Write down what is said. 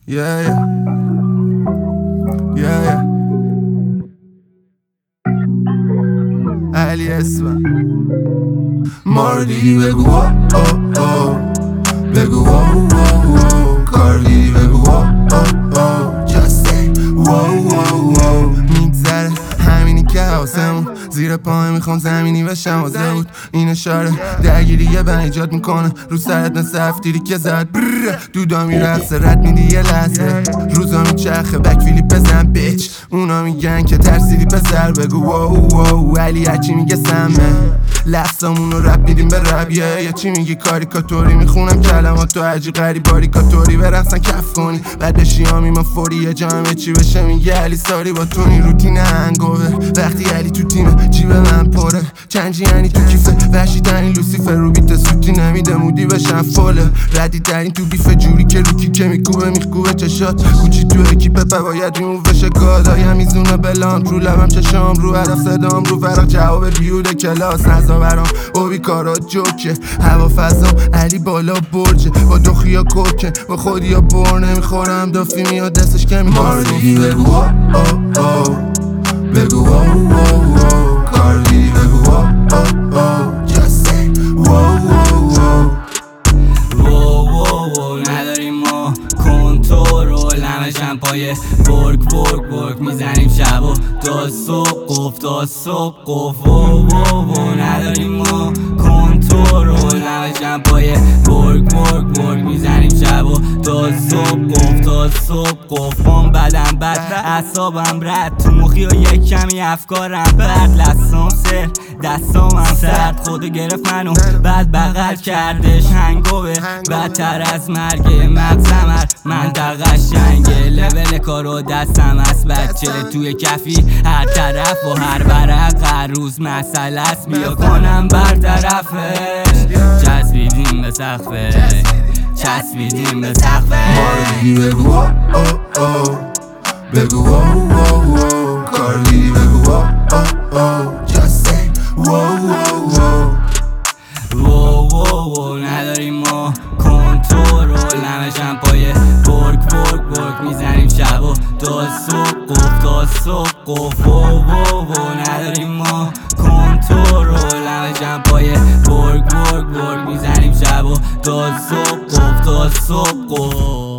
Yeah, yeah. Yeah, yeah. علی اسفن ما رو دیدی بگو بگو کار دیدی بگو just say میگذره همینی که حواسمون زیر پای میخوام زمینی بشم واسه بود این اشاره درگیری یه بن ایجاد میکنه رو سرت مثل هفتیری که زد دودا میرقصه رد میدی یه لحظه روزا میچرخه بکفیلی بزن بیچ اونا میگن که ترسیدی پسر بگو ولی هرچی میگه سمه لفظامون رو رب میدیم به رب یا چی میگی کاریکاتوری میخونم کلماتو عجی غریب باریکاتوری برقصن کف کنی بعد بشیامی ما فوری یه جامعه چی بشه میگه علی ساری با تونی روتین هنگوه وقتی علی تو تیمه جیب من پره چنجی یعنی تو کیفه وحشی ترین لوسیفر رو بیت سوتی نمیده مودی بشن فوله ردی ترین تو بیفه جوری که رو کیکه میکوبه چشات کوچی تو اکیپه باید ریموو بشه گادای میزونه بلان رو لبم چشام رو هدف صدام رو فراغ جواب بیوده کلاس نزا برام اوبی کارات جوکه هوا فضا علی بالا برجه با دخیا کوکه با خودیا بر نمیخورم دافی میاد دستش کمی ما رو دیدی بگو بگو کار دیدی بگو just say نداریم ما کنترل همشم پای برگ میزنیم شب و تا صبح قف نداریم ما کنترل همشم پای برگ میزنیم شب و تا صبح قفام بدم بد اعصابم رد تو مخی و یک کمی افکارم برد لسام سر دستام هم سرد خودو گرفت منو بعد بغل کردش هنگوه بدتر از مرگ مغزم من در قشنگه لول کارو دستم از بچه توی کفی هر طرف و هر ورق هر روز مسئله است بیا کنم برطرفش چسبیدیم به سقفش ما رو دیدی بگو کار دیدی بگو just say نداریم ما کنترل همشم پای برگ میزنیم شب و تا صبح قف نداریم ما کنترل همشم پای برگ میزنیم شب و تا صبح